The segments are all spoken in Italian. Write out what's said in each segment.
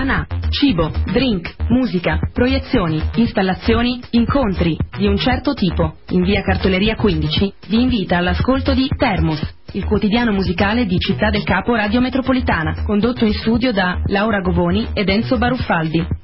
One-A, cibo, drink, musica, proiezioni, installazioni, incontri di un certo tipo. In via Cartoleria 15 vi invita all'ascolto di Termos, il quotidiano musicale di Città del Capo Radio Metropolitana, condotto in studio da Laura Govoni ed Enzo Baruffaldi.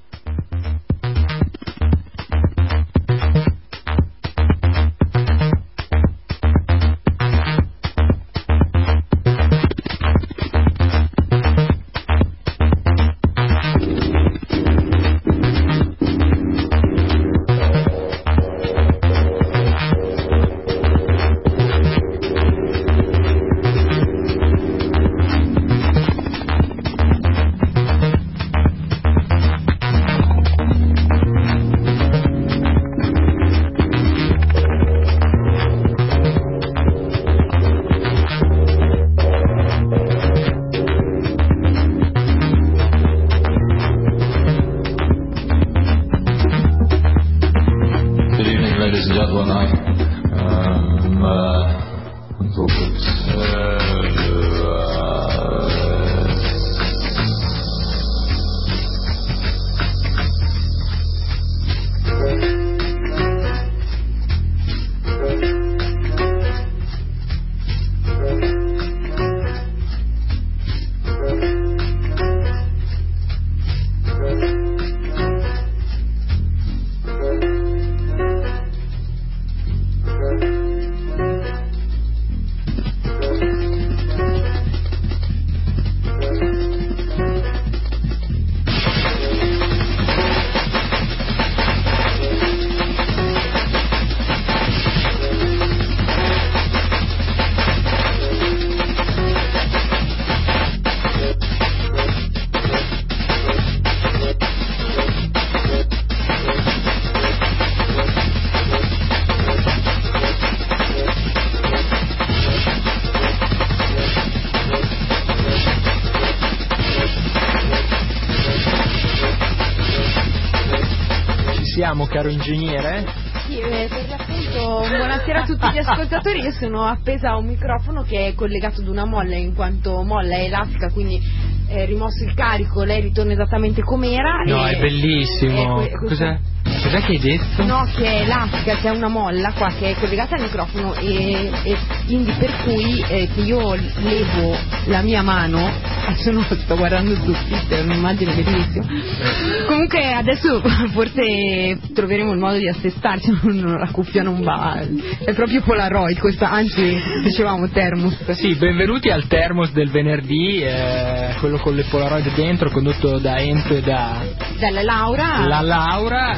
Caro ingegnere? Sì, per l'appunto buonasera a tutti gli ascoltatori. Io sono appesa a un microfono che è collegato ad una molla, in quanto molla è elastica, quindi rimosso il carico lei ritorna esattamente com'era. No, è bellissimo. Cos'è che hai detto? No, che è elastica, c'è una molla qua che è collegata al microfono e quindi per cui che io levo la mia mano, adesso non sto guardando su Twitter, un'immagine bellissima. Comunque adesso forse troveremo il modo di assestarci, la cuffia non va, è proprio Polaroid questa, anzi dicevamo Termos. Sì, benvenuti al Termos del venerdì, quello con le Polaroid dentro, condotto da Enzo e dalla Laura. La Laura,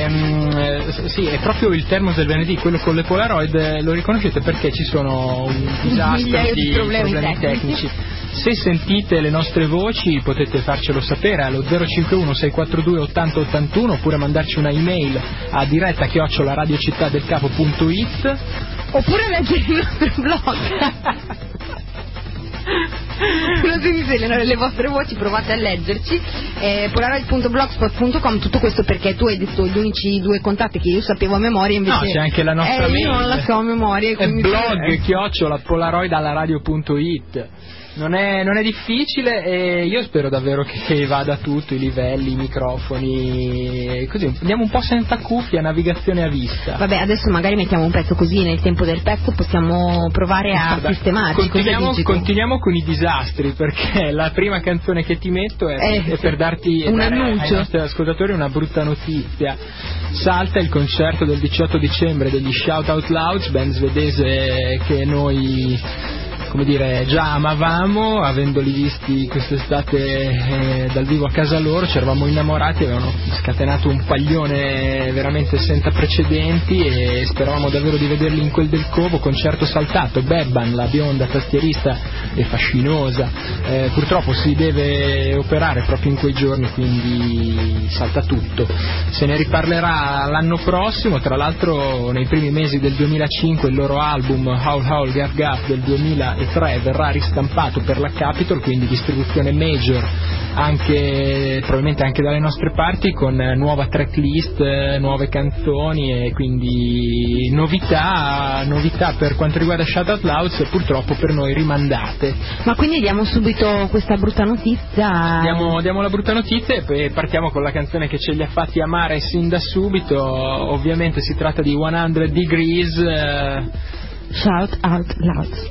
sì, è proprio il Termos del venerdì, quello con le Polaroid, lo riconoscete perché ci sono un disastro di problemi tecnici. Se sentite le nostre voci potete farcelo sapere allo 051 642 8081 oppure mandarci una email a diretta@radiocittadelcapo.it oppure leggere il nostro blog. Non sentite le vostre voci, provate a leggerci, polaroid.blogspot.com. tutto questo perché tu hai detto gli unici due contatti che io sapevo a memoria, invece no, c'è anche la nostra mail, io non la so a memoria, è blog@polaroid.it. Non è difficile e io spero davvero che vada tutto, i livelli, i microfoni, così andiamo un po' senza cuffia, navigazione a vista. Vabbè, adesso magari mettiamo un pezzo così, nel tempo del pezzo possiamo provare a sistemarci. Continuiamo con i disastri, perché la prima canzone che ti metto è per darti un annuncio ai nostri ascoltatori una brutta notizia. Salta il concerto del 18 dicembre degli Shout Out Loud, band svedese che noi, come dire, già amavamo, avendoli visti quest'estate dal vivo a casa loro, ci eravamo innamorati, avevano scatenato un paglione veramente senza precedenti e speravamo davvero di vederli in quel del Covo. Concerto saltato, Bebban, la bionda tastierista e fascinosa, purtroppo si deve operare proprio in quei giorni, quindi salta tutto. Se ne riparlerà l'anno prossimo, tra l'altro nei primi mesi del 2005 il loro album Howl Howl Gaff Gaff del 2006 3 verrà ristampato per la Capitol, quindi distribuzione major anche probabilmente anche dalle nostre parti, con nuova tracklist, nuove canzoni, e quindi novità per quanto riguarda Shout Out Loud, purtroppo per noi rimandate. Ma quindi diamo subito questa brutta notizia? Diamo la brutta notizia e poi partiamo con la canzone che ce li ha fatti amare sin da subito. Ovviamente si tratta di 100 Degrees, Shout Out Loud.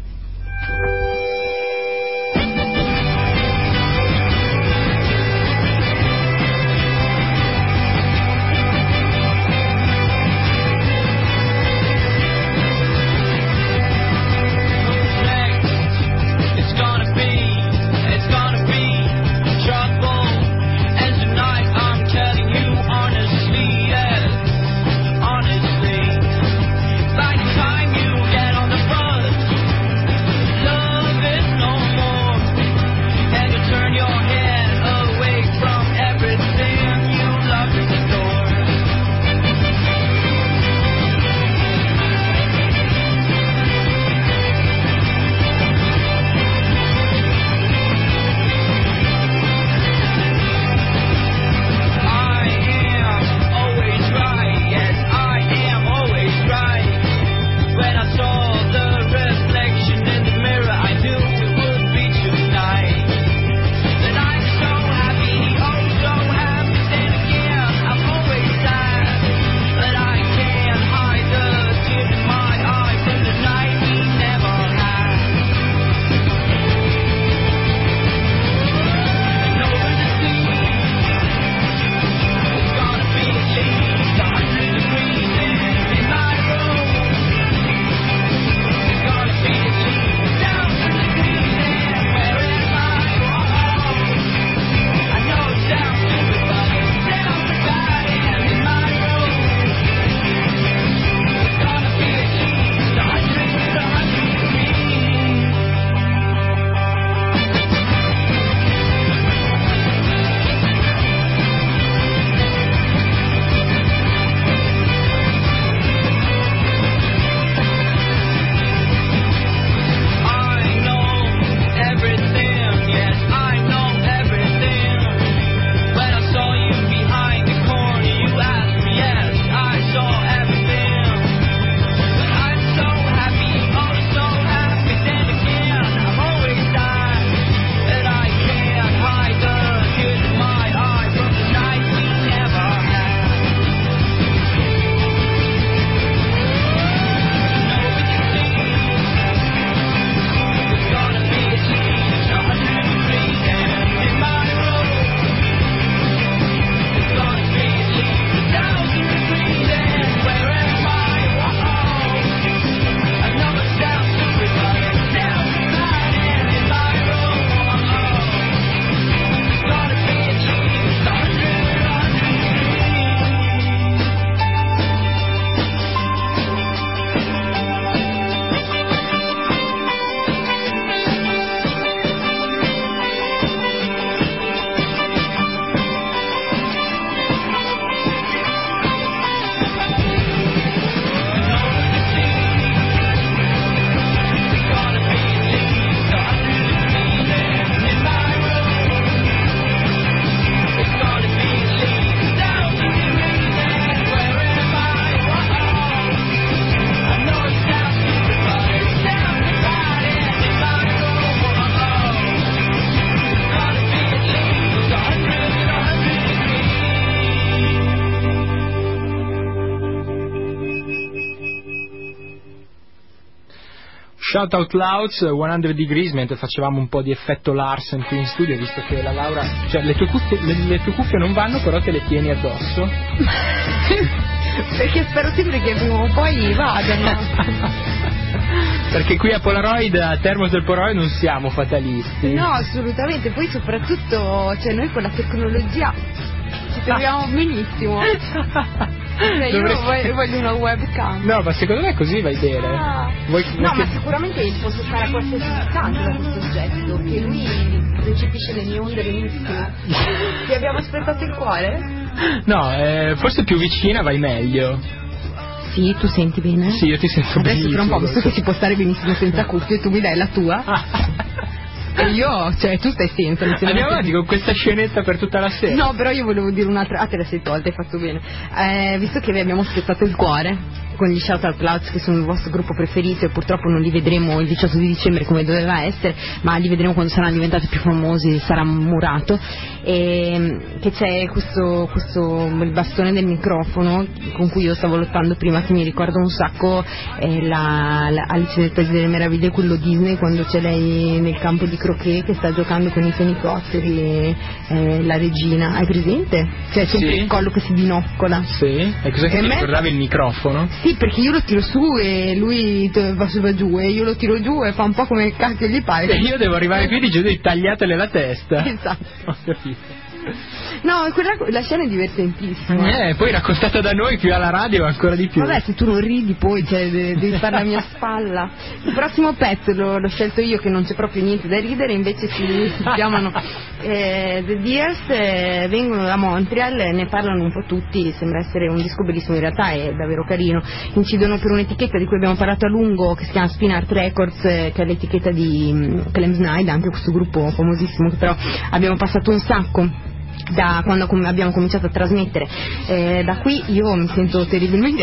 Shout Out Loud, 100 Degrees, mentre facevamo un po' di effetto Larsen qui in studio, visto che la Laura, cioè le tue cuffie non vanno, però te le tieni addosso. Perché spero sempre che prima o poi vadano. Perché qui a Polaroid, a Thermos del Polaroid, non siamo fatalisti. No, assolutamente, poi soprattutto, cioè noi con la tecnologia ci troviamo benissimo. Cioè, io voglio una webcam. No, ma secondo me così vai bene. No, ma sicuramente posso stare a qualsiasi distanza da questo oggetto, che lui recepisce le mie onde benissimo. Ti abbiamo aspettato il cuore? No, forse più vicina vai meglio. Sì, tu senti bene? Sì, io ti sento adesso benissimo. tra un po', visto che si può stare benissimo senza cuffie, tu mi dai la tua e io, cioè tu stai senza. Andiamo avanti con questa scenetta per tutta la sera. No, però io volevo dire un'altra. Ah, te la sei tolta, hai fatto bene. Visto che vi abbiamo spezzato il cuore con gli Shout Out Louds, che sono il vostro gruppo preferito, e purtroppo non li vedremo il 18 di dicembre come doveva essere, ma li vedremo quando saranno diventati più famosi, sarà murato, e che c'è questo il bastone del microfono con cui io stavo lottando prima, che mi ricorda un sacco la Alice nel Paese delle Meraviglie, quello Disney, quando c'è lei nel campo di croquet che sta giocando con i fenicotteri, la regina, hai presente? Cioè sempre il collo che si binoccola. Sì, e cos'è che ti ricordava il microfono? Sì, perché io lo tiro su e lui va su va giù, e io lo tiro giù e fa un po' come cacchio gli pare. E io devo arrivare qui dicendo tagliatele la testa. Esatto. Ho capito. No, la scena è divertentissima. Poi raccontata da noi qui alla radio ancora di più. Vabbè, se tu non ridi poi, cioè, devi fare la mia spalla. Il prossimo pezzo l'ho scelto io, che non c'è proprio niente da ridere, invece si chiamano The Deers, vengono da Montreal, ne parlano un po' tutti, sembra essere un disco bellissimo, in realtà è davvero carino. Incidono per un'etichetta di cui abbiamo parlato a lungo, che si chiama Spin Art Records, che è l'etichetta di Clem Snide, anche questo gruppo famosissimo che però abbiamo passato un sacco da quando abbiamo cominciato a trasmettere. Da qui io mi sento terribilmente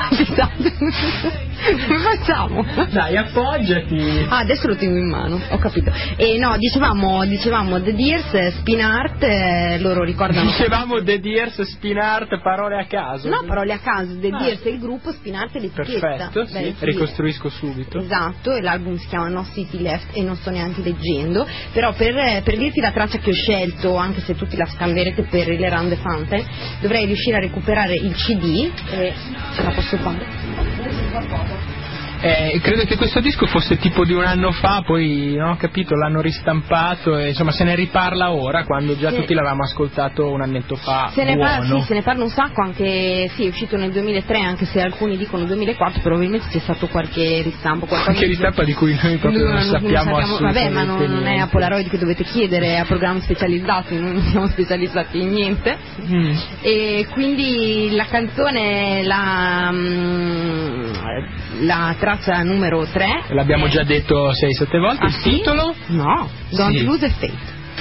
come facciamo? Dai, appoggiati. Adesso lo tengo in mano, ho capito. E no, dicevamo The Deers, Spin Art, loro ricordano. Dicevamo The Deers, Spin Art, parole a caso. No, parole a caso. The Deers è il gruppo, Spin Art è l'etichetta. Perfetto, sì. Ricostruisco subito. Esatto, e l'album si chiama No City Left e non sto neanche leggendo, però per dirti la traccia che ho scelto, anche se tutti la scambierete per il Around the Fountain, dovrei riuscire a recuperare il CD e ce la posso fare. Credo che questo disco fosse tipo di un anno fa, poi non ho capito, l'hanno ristampato e insomma se ne riparla ora, quando già tutti l'avevamo ascoltato un annetto fa. Se ne parla un sacco, anche sì, è uscito nel 2003, anche se alcuni dicono 2004, probabilmente c'è stato qualche ristampo, qualche ristampa di cui noi proprio non sappiamo assolutamente. Vabbè, ma non è a Polaroid che dovete chiedere, è a programmi specializzati, noi non siamo specializzati in niente. E quindi la canzone, la traccia numero 3, l'abbiamo già detto 6-7 volte. Il titolo? No, Don't Lose a Faith.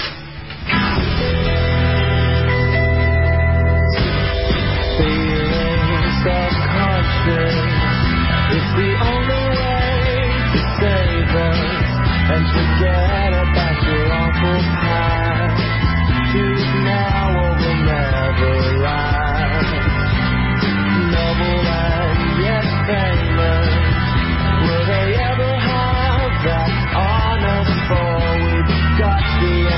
It's the only way to save us and forget about your awful past. Choose now or we'll never last. Noble and yet famous. Will they ever have that honor for we've got the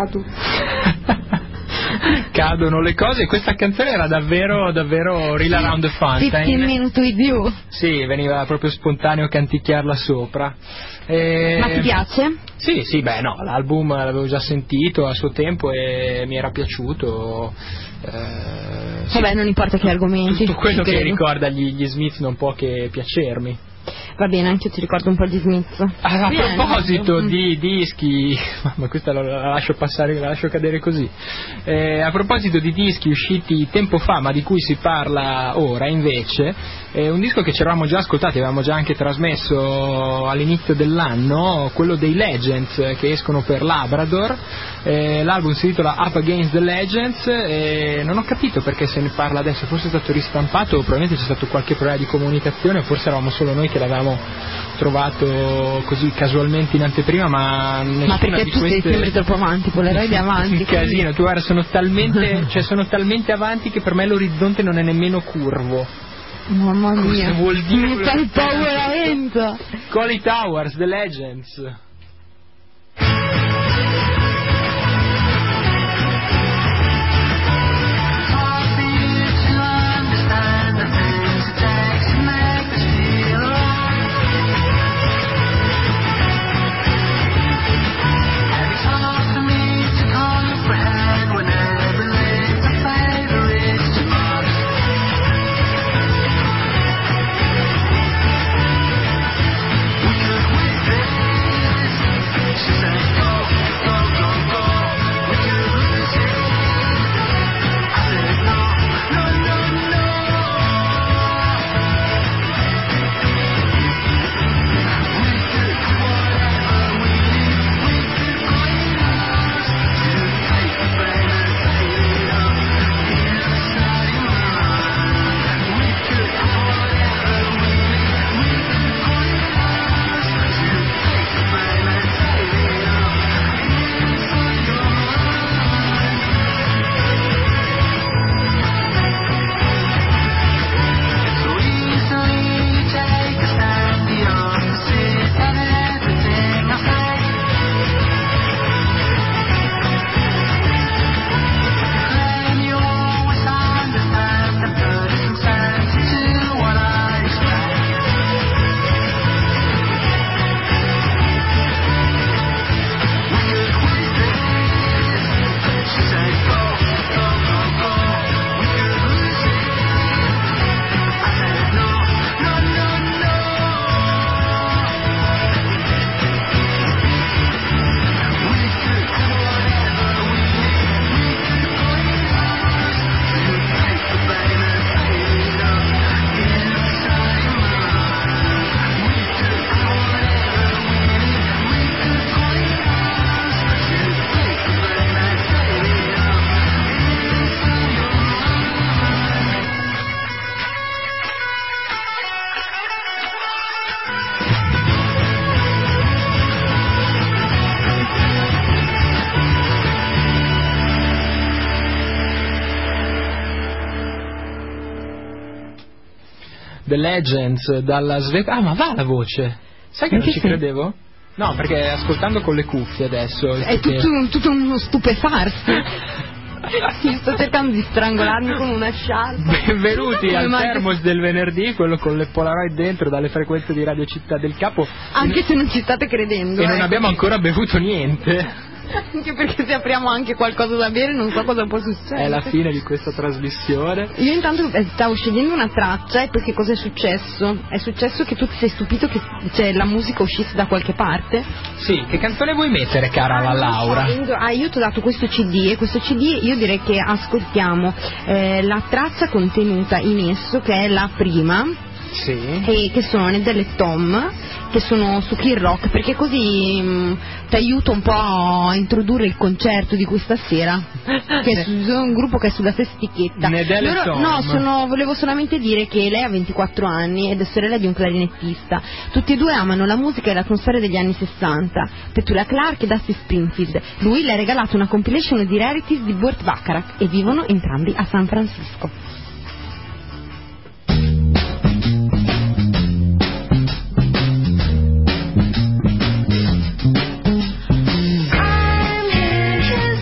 fa tutto. Cadono le cose, e questa canzone era davvero Real Around the Fountain. 15 Minutes with You. Sì, veniva proprio spontaneo canticchiarla sopra. Ma ti piace? Sì, beh no, l'album l'avevo già sentito a suo tempo e mi era piaciuto. Sì. Vabbè, non importa che argomenti. Tutto quello che credo. ricorda gli Smith non può che piacermi. Va bene, anche io ti ricordo un po' di Smith. A proposito di dischi, ma questa la lascio passare, la lascio cadere così. A proposito di dischi usciti tempo fa, ma di cui si parla ora, invece, un disco che ci eravamo già ascoltati, avevamo già anche trasmesso all'inizio dell'anno, quello dei Legends che escono per Labrador. L'album si intitola Up Against the Legends, e non ho capito perché se ne parla adesso, forse è stato ristampato, probabilmente c'è stato qualche problema di comunicazione, o forse eravamo solo noi che l'avevamo trovato così casualmente in anteprima, ma perché di tu queste... sei sempre troppo avanti, Polaroid avanti. Un casino, tu guarda, sono talmente avanti che per me l'orizzonte non è nemmeno curvo. Mamma mia, cosa vuol dire? mi fai paura, Enzo. Collie Towers, The Legends. The Legends dalla Svezia. Ah, ma va la voce! Sai che non ci credevo? No, perché ascoltando con le cuffie adesso. È tutto uno stupefarsi. Io sto cercando di strangolarmi con una sciarpa. Benvenuti al Termos del venerdì, quello con le Polaroid dentro dalle frequenze di Radio Città del Capo. Anche se non ci state credendo. E non abbiamo ancora bevuto niente. Anche perché se apriamo anche qualcosa da bere non so cosa può succedere. È la fine di questa trasmissione. Io intanto stavo scegliendo una traccia e poi che cosa è successo? È successo che tu ti sei stupito che la musica uscisse da qualche parte? Sì, che canzone vuoi mettere, cara la Laura? Io ti ho dato questo CD e questo CD io direi che ascoltiamo la traccia contenuta in esso, che è la prima. Sì. E che sono delle Tom, che sono su Clear Rock, perché così ti aiuto un po' a introdurre il concerto di questa sera, che è un gruppo che è sulla sestichetta. Volevo solamente dire che lei ha 24 anni ed è sorella di un clarinettista. Tutti e due amano la musica e l'atmosfera degli anni 60, Petula Clark e Dusty Springfield. Lui le ha regalato una compilation di rarities di Burt Bacharach e vivono entrambi a San Francisco. I'm in his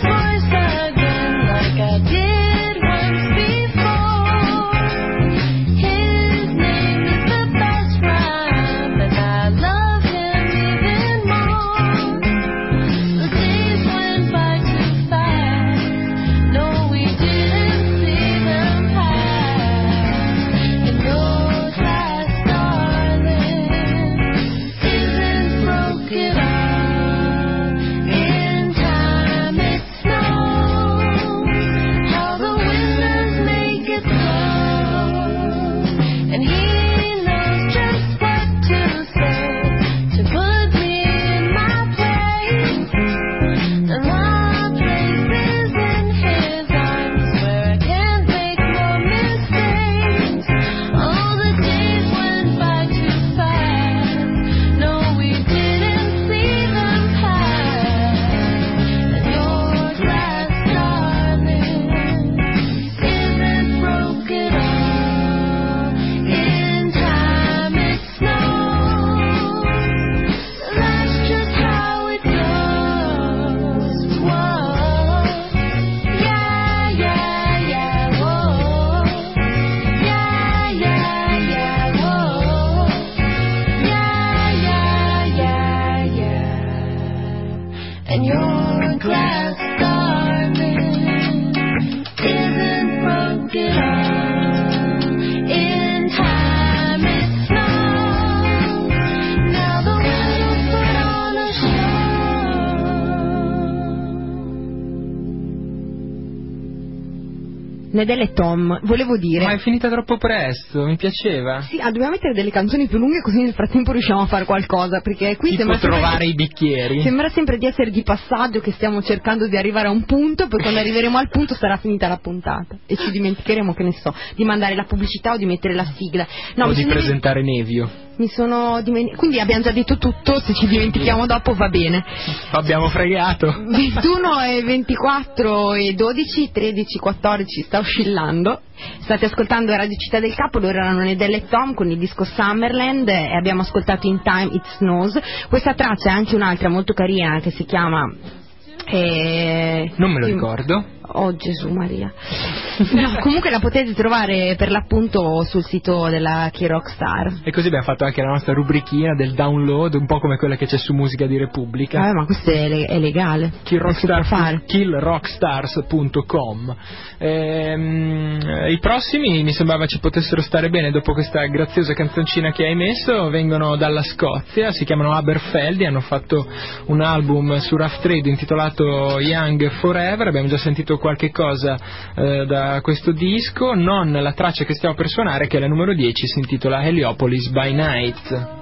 Nedella e Tom, volevo dire. Ma è finita troppo presto, mi piaceva. Sì, dobbiamo mettere delle canzoni più lunghe così nel frattempo riusciamo a fare qualcosa, perché qui Tipo sembra trovare i bicchieri. Sembra sempre di essere di passaggio, che stiamo cercando di arrivare a un punto, poi quando arriveremo al punto sarà finita la puntata e ci dimenticheremo, che ne so, di mandare la pubblicità o di mettere la sigla. No, O di presentare Nevio. Mi sono quindi abbiamo già detto tutto, se ci dimentichiamo dopo va bene. Abbiamo fregato. 21 e 24 e 12, 13, 14, sta oscillando. State ascoltando Radio Città del Capo, loro erano Nedella e Tom con il disco Summerland e abbiamo ascoltato In Time It Snows. Questa traccia è anche un'altra molto carina che si chiama... non me lo ricordo. Oh Gesù Maria. No, comunque la potete trovare per l'appunto sul sito della Key Rockstar. E così abbiamo fatto anche la nostra rubrichina del download, un po' come quella che c'è su Musica di Repubblica. Ma questo è legale. Keyrockstars.com. I prossimi mi sembrava ci potessero stare bene dopo questa graziosa canzoncina che hai messo. Vengono dalla Scozia, si chiamano Aberfeldy, hanno fatto un album su Rough Trade intitolato Young Forever. Abbiamo già sentito qualche cosa da questo disco, non la traccia che stiamo per suonare, che è la numero 10, si intitola Heliopolis by Night.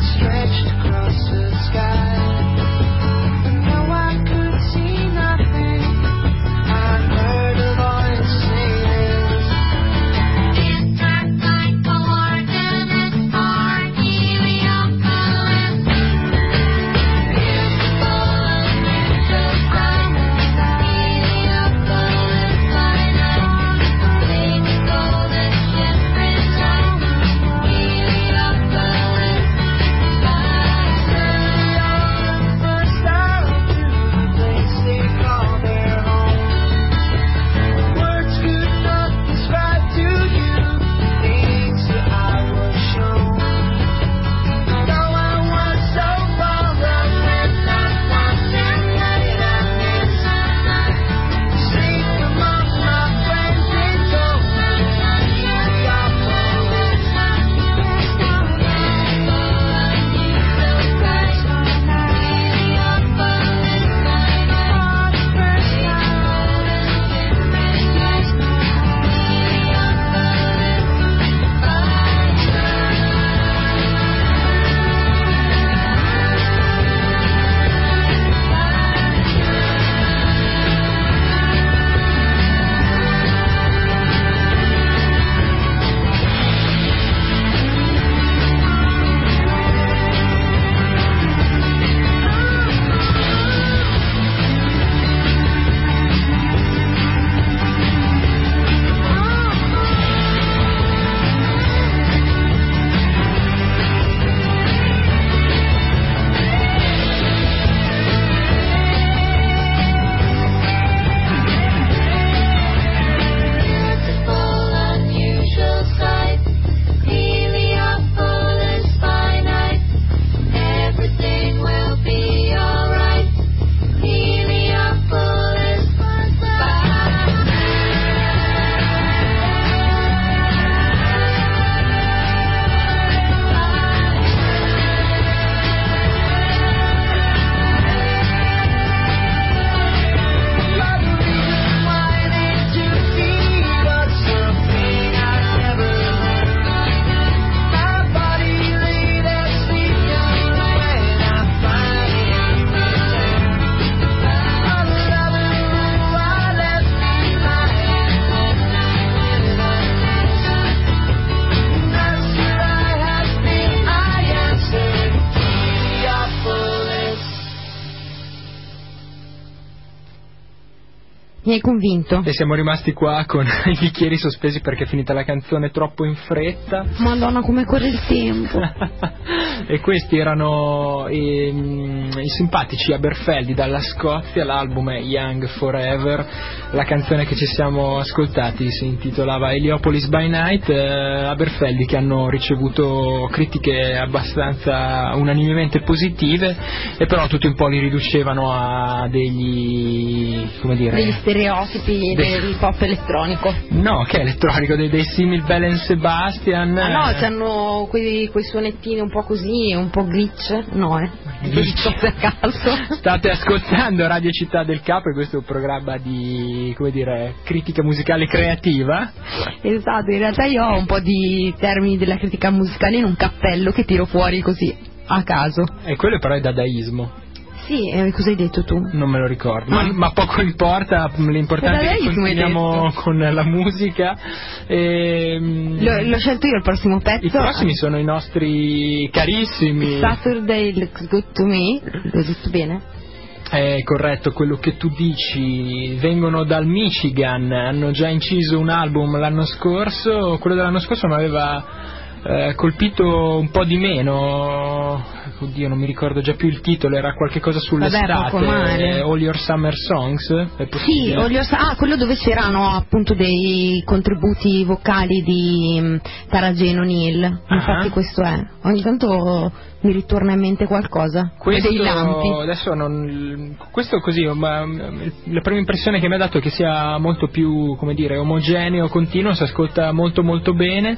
Nothing Mi hai convinto? E siamo rimasti qua con i bicchieri sospesi perché è finita la canzone troppo in fretta. Madonna, come corre il tempo. E questi erano i simpatici Aberfeldy dalla Scozia. L'album è Young Forever. La canzone che ci siamo ascoltati si intitolava Heliopolis by Night. Aberfeldy, che hanno ricevuto critiche abbastanza unanimemente positive, e però tutti un po' li riducevano a degli, come dire, degli stereotipi del pop elettronico. No, che è elettronico, dei simil Bell and Sebastian. Ah no, c'hanno quei suonettini un po' così, un po' glitch. No, glitch per caso. State ascoltando Radio Città del Capo, e questo è un programma di, come dire, critica musicale creativa. Esatto, in realtà io ho un po' di termini della critica musicale in un cappello che tiro fuori così a caso. E quello però è dadaismo. Sì, cosa hai detto tu? Non me lo ricordo, ma poco importa, l'importante è che continuiamo con la musica. L'ho scelto io il prossimo pezzo. I prossimi sono i nostri carissimi Saturday Looks Good to Me. L'ho detto bene? È corretto quello che tu dici. Vengono dal Michigan, hanno già inciso un album l'anno scorso. Quello dell'anno scorso mi aveva colpito un po' di meno. Oddio, non mi ricordo già più il titolo, era qualche cosa sull'estate. All Your Summer Songs, è possibile? Sì, quello dove c'erano appunto dei contributi vocali di Tara Jane O'Neill. Infatti questo è. Ogni tanto mi ritorna in mente qualcosa. Questo, dei lampi. Adesso questo così, ma la prima impressione che mi ha dato è che sia molto più, come dire, omogeneo, continuo, si ascolta molto molto bene,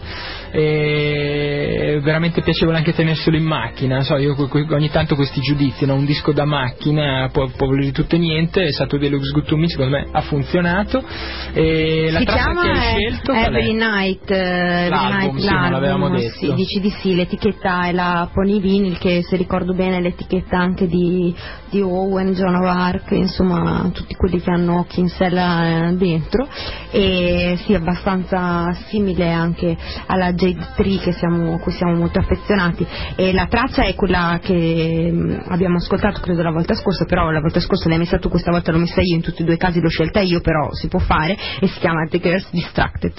e veramente piacevole anche tenerselo in macchina. Non so, io ogni tanto questi giudizi, no? Un disco da macchina può voler di tutto e niente. Saturday Looks Good to Me secondo me ha funzionato. E la traccia che hai scelto Every Night, l'album, sì, non l'avevamo detto. Sì, dici di sì, l'etichetta è la Pony Vinyl, che se ricordo bene è l'etichetta anche di Owen, Joan of Arc, insomma tutti quelli che hanno Kinsella dentro, e sì, abbastanza simile anche alla Jade Tree cui siamo molto affezionati. E la traccia è quella che abbiamo ascoltato credo la volta scorsa, però la volta scorsa l'hai messa tu, questa volta l'ho messa io, in tutti e due i casi l'ho scelta io, però si può fare, e si chiama The Girls Distracted.